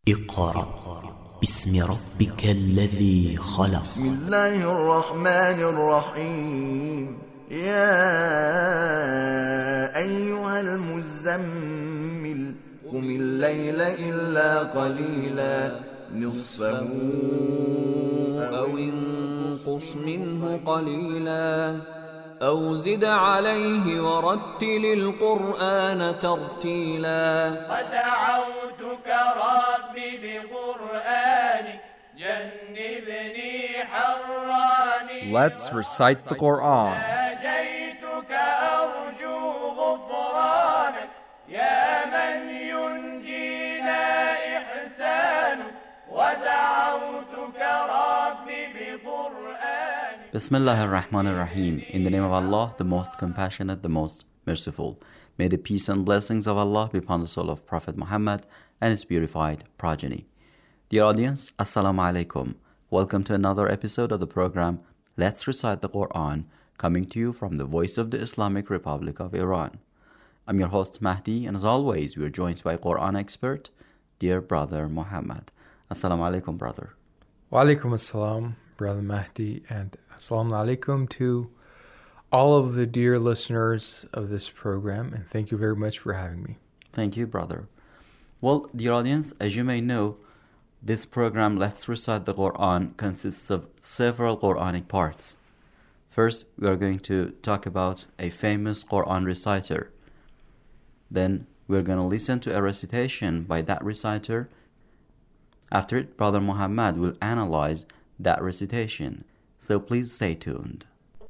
اقرأ باسم ربك الذي خلق. بسم الله الرحمن الرحيم. يا أيها المزمل قم الليل إلا قليلا نصفه أو انقص منه قليلا أو زد عليه ورتل القرآن ترتيلا. ودعوتك ربي بقرآنك جنبني حراني. Let's recite the Quran. ناجيتك أرجو غفرانك يا من ينجينا إحسانك. ودعوتك ربي بقرآنك. Bismillah ar-Rahman ar-Rahim. In the name of Allah, the most compassionate, the most merciful. May the peace and blessings of Allah be upon the soul of Prophet Muhammad and his purified progeny. Dear audience, Assalamu alaikum. Welcome to another episode of the program Let's Recite the Quran, coming to you from the voice of the Islamic Republic of Iran. I'm your host Mahdi, and as always, we are joined by Quran expert, dear brother Muhammad. Assalamu alaikum, brother. Wa alaikum assalam, brother Mahdi, and assalamu alaikum to all of the dear listeners of this program, and thank you very much for having me. Thank you, brother. Well, dear audience, as you may know, this program, Let's Recite the Quran, consists of several Quranic parts. First, we are going to talk about a famous Quran reciter. Then, we're going to listen to a recitation by that reciter. After it, Brother Muhammad will analyze that recitation. So please stay tuned.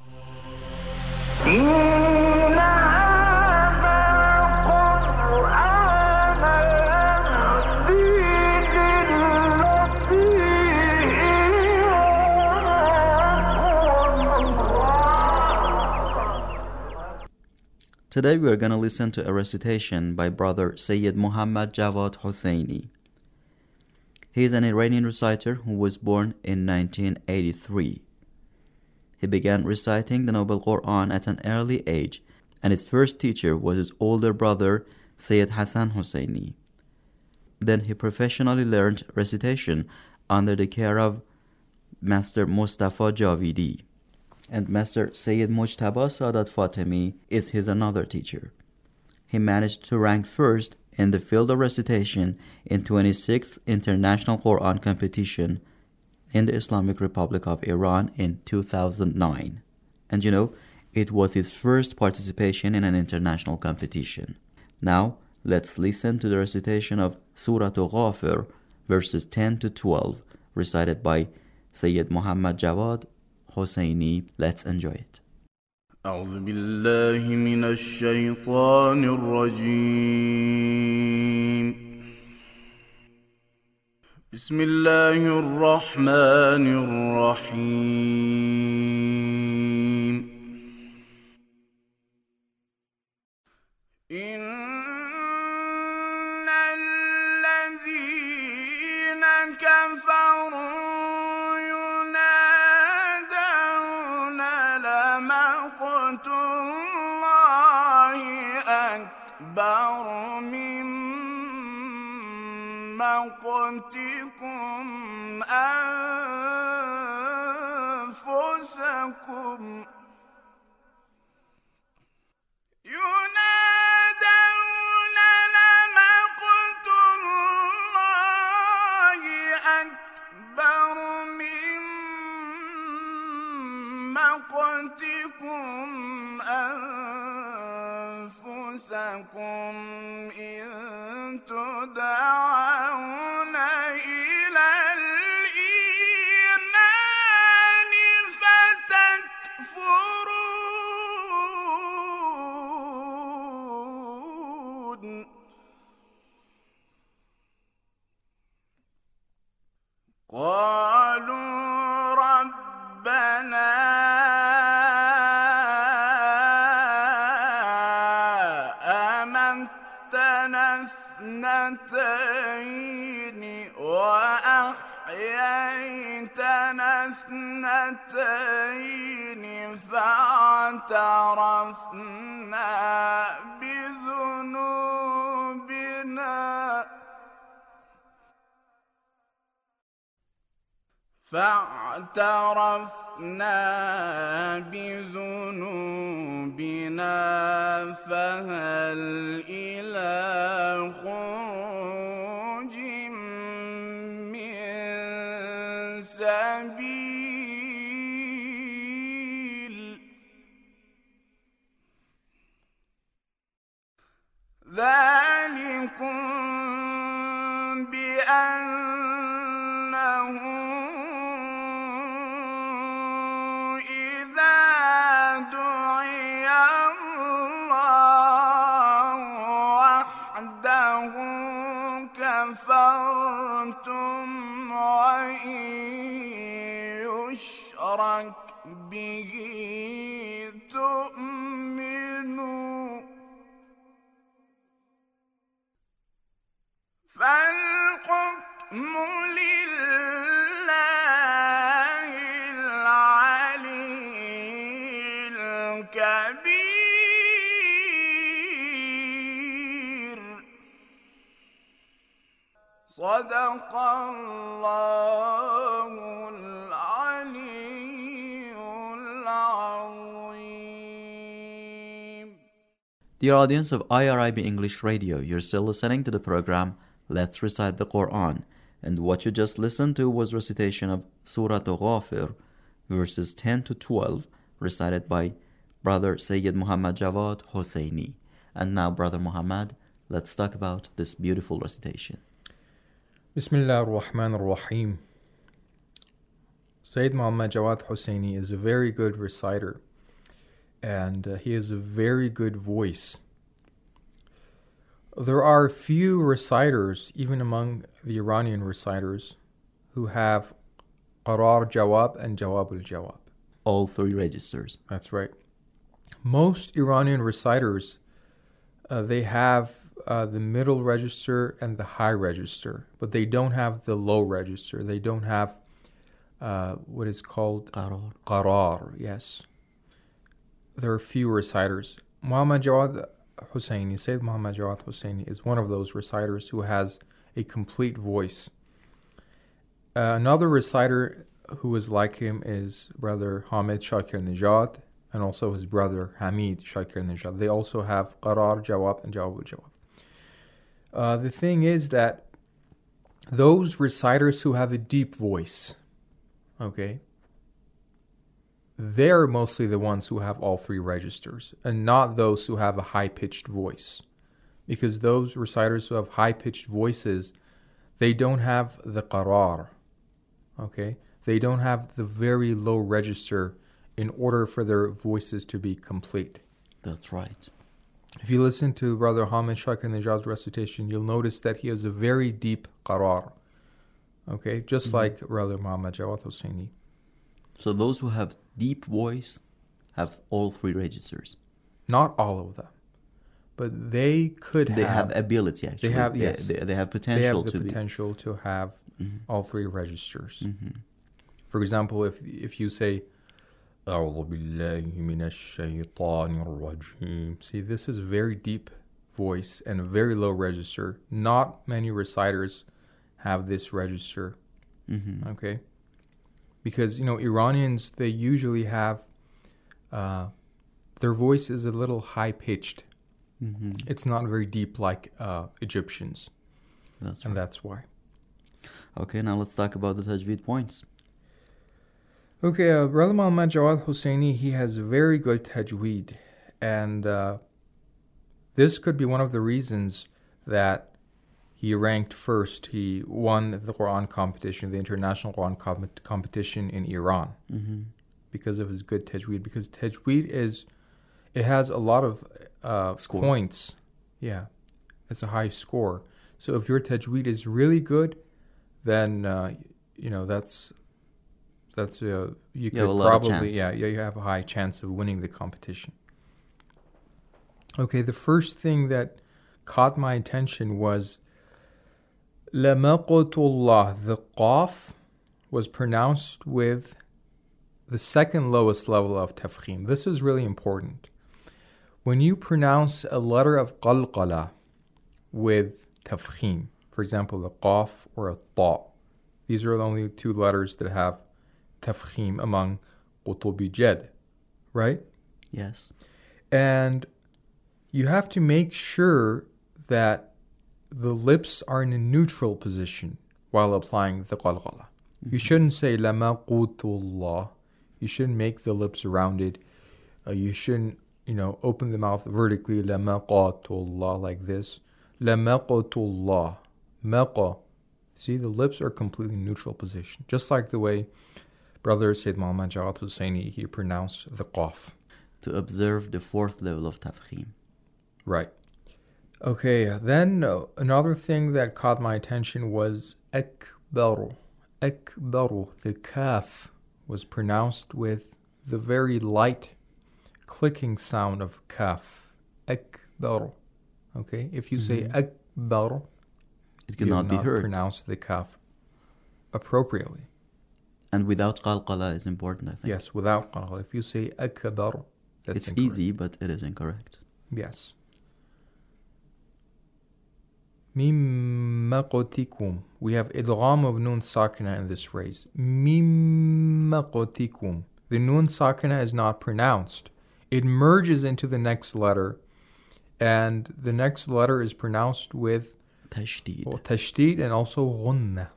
Today we are going to listen to a recitation by Brother Sayyid Muhammad Jawad Hosseini. He is an Iranian reciter who was born in 1983. He began reciting the Noble Quran at an early age, and his first teacher was his older brother Sayyid Hassan Hosseini. Then he professionally learned recitation under the care of Master Mustafa Javidi, and Master Sayyid Mujtaba Sadat Fatemi is his another teacher. He managed to rank first in the field of recitation in 26th International Quran Competition in the Islamic Republic of Iran in 2009. And you know, it was his first participation in an international competition. Now, let's listen to the recitation of Surah Ghafir, verses 10 to 12, recited by Sayyid Muhammad Jawad Hosseini. Let's enjoy it. أعوذ بالله من الشيطان الرجيم. بسم الله الرحمن الرحيم. إن الذين كفروا مقت الله أكبر من مقتكم أنفسكم ينادون لمقت الله أكبر من مقتكم أنفسكم إن تدعون إلى الإيمان فتكفرون. قالوا ربنا اثنتين وأحييتنا اثنتين فاعترفنا بذنوبنا فاعترفنا بذنوبنا فهل إلى خروج من سبيل ذلكم بأنه إذا دعي الله وحده كفرتم وإن يشرك به تؤمنوا فالحكم لله العلي الكبير صدق الله العلي العظيم. Dear audience of IRIB English Radio, you're still listening to the program Let's Recite the Quran, and what you just listened to was recitation of Surah Ghafir, verses 10 to 12, recited by Brother Sayyid Muhammad Jawad Hosseini. And now, Brother Muhammad, let's talk about this beautiful recitation. Bismillah ar-Rahman ar-Rahim. Sayyid Muhammad Jawad Hosseini is a very good reciter, and he has a very good voice. There are few reciters, even among the Iranian reciters, who have Qarar Jawab and Jawab al-Jawab. All three registers. That's right. Most Iranian reciters, they have the middle register and the high register, but they don't have the low register. They don't have what is called Qarar. Yes. There are few reciters. Muhammad Jawad Hosseini, Sayyid Muhammad Jawad Hosseini, is one of those reciters who has a complete voice. Another reciter who is like him is Brother Hamid Shakir Nejad and also his brother Hamid Shakir Nejad. They also have Qarar Jawab and Jawab al-Jawab. The thing is that those reciters who have a deep voice, okay, they're mostly the ones who have all three registers, and not those who have a high-pitched voice. Because those reciters who have high-pitched voices, they don't have the qarar, okay? They don't have the very low register in order for their voices to be complete. That's right. If you listen to Brother Hamid Shakir Nejad's recitation, you'll notice that he has a very deep qarar, okay? Just like Brother Muhammad Jawad Hosseini. So those who have deep voice have all three registers. Not all of them, but they could They have ability, actually. They have, yes. They have potential to potential to have all three registers. For example, if you say, أعوذ بالله من الشيطان الرجيم. See, this is a very deep voice and a very low register. Not many reciters have this register. Okay? Because, Iranians, they usually have, their voice is a little high-pitched. It's not very deep like Egyptians. That's right. And that's why. Okay, now let's talk about the tajweed points. Okay, Brother Muhammad Jawad Hosseini, he has very good tajweed. And this could be one of the reasons that he ranked first. He won the Quran competition, the international Quran competition in Iran, because of his good tajweed. Because tajweed it has a lot of points. Yeah, it's a high score. So if your tajweed is really good, then that's you could probably you have a high chance of winning the competition. Okay, the first thing that caught my attention was Lamaqatullah. The qaf was pronounced with the second lowest level of tafkhim. This is really important. When you pronounce a letter of qalqala with tafkhim, for example, a qaf or a ta, These are the only two letters that have tafkhim among qutubi jad, right? Yes. And you have to make sure that the lips are in a neutral position while applying the qalqala. You shouldn't say lama qutullah. You shouldn't make the lips rounded. You shouldn't, open the mouth vertically. Lama qatullah, like this. Lama qatullah. Maqa. See, the lips are completely neutral position. Just like the way Brother Sayyid Muhammad Jawad Husseini, he pronounced the qaf. To observe the fourth level of tafkhim. Right. Okay, then another thing that caught my attention was akbaru. Akbaru. The kaf was pronounced with the very light clicking sound of kaf. Akbaru. Okay, if you say akbaru, it cannot be heard. Pronounce the kaf appropriately. And without qalqala is important, I think. Yes, without qalqala. If you say akbaru, that's it's incorrect. easy, but it is incorrect. Yes. Mimmakotikum. We have idgham of nun sakina in this phrase. Mimmakotikum. The nun sakina is not pronounced. It merges into the next letter, and the next letter is pronounced with tashdid and also ghunna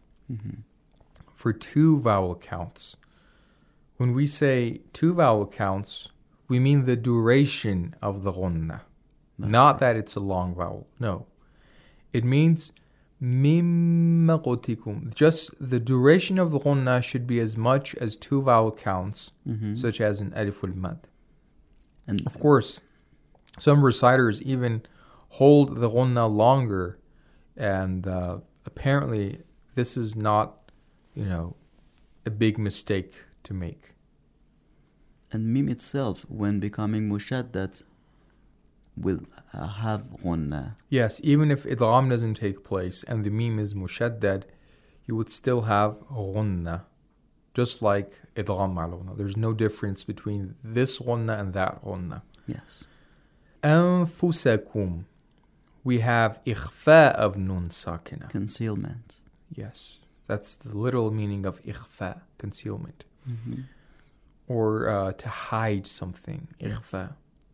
for two vowel counts. When we say two vowel counts, we mean the duration of the ghunna. Not that it's a long vowel. No. It means mimmakotikum. Just the duration of the ghunna should be as much as two vowel counts, such as an aliful mad. And of course, some reciters even hold the ghunna longer, and apparently this is not, a big mistake to make. And mim itself, when becoming mushaddad, will have ghunna. Yes, even if idgham doesn't take place and the mim is mushaddad, you would still have ghunna, just like idgham ma'luna. There's no difference between this ghunna and that ghunna. Yes. Anfusakum. We have ikhfa of nun sakina. Concealment. Yes, that's the literal meaning of ikhfa, concealment. Or to hide something, ikhfa.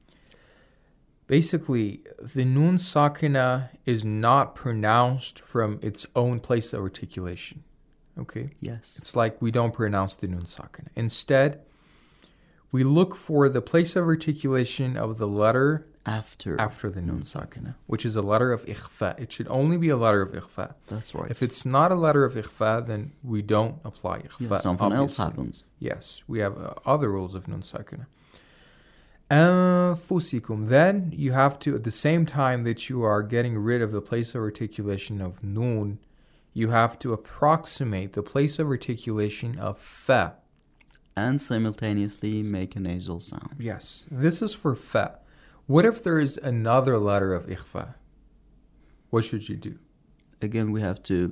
Basically, the nun sakina is not pronounced from its own place of articulation. Okay? Yes. It's like we don't pronounce the nun sakina. Instead, we look for the place of articulation of the letter after the nun sakina, which is a letter of ikhfa. It should only be a letter of ikhfa. That's right. If it's not a letter of ikhfa, then we don't apply ikhfa. Yeah, something else happens. Yes, we have other rules of nun sakina. Anfusikum. Then you have to, at the same time that you are getting rid of the place of articulation of nun, you have to approximate the place of articulation of fa. And simultaneously make a nasal sound. Yes, this is for fa. What if there is another letter of ikhfa? What should you do? Again, we have to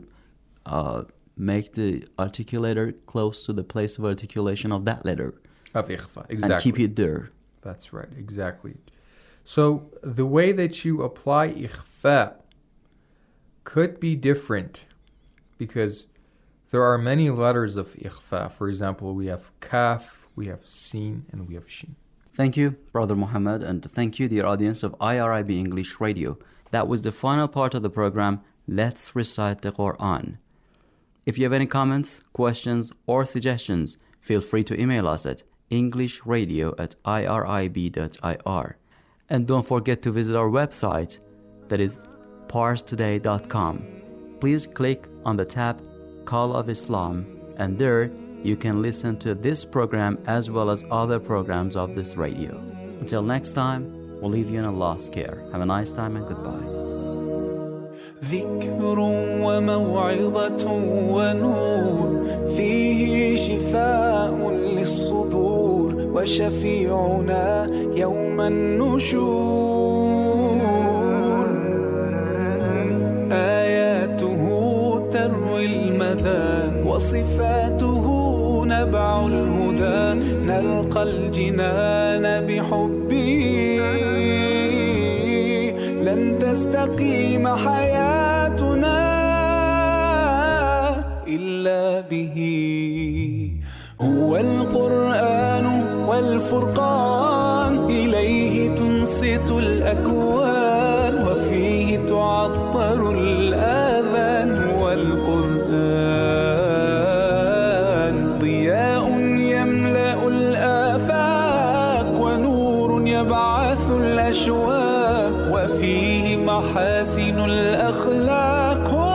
make the articulator close to the place of articulation of that letter. Of ikhfa, exactly. And keep it there. That's right, exactly. So the way that you apply ikhfa could be different because there are many letters of ikhfa. For example, we have kaf, we have sin, and we have shin. Thank you, Brother Muhammad, and thank you, dear audience of IRIB English Radio. That was the final part of the program, Let's Recite the Quran. If you have any comments, questions, or suggestions, feel free to email us at englishradio@irib.ir. And don't forget to visit our website, that is parstoday.com. Please click on the tab Call of Islam, and there you can listen to this program as well as other programs of this radio. Until next time, we'll leave you in Allah's care. Have a nice time and goodbye. ذكر وموعظة ونور فيه شفاء للصدور وشفيعنا يوم النشور آياته تروي المدى وصفاته نبع الهدى نلقى الجنان بحبه لن تستقيم حياتنا إلا به. هو القرآن والفرقان، إليه تنصت الأكوان، وفيه تعطر الآذان. والقرآن ضياء يملأ الآفاق، ونور يبعث الأشواق، وفيه محاسن الأخلاق.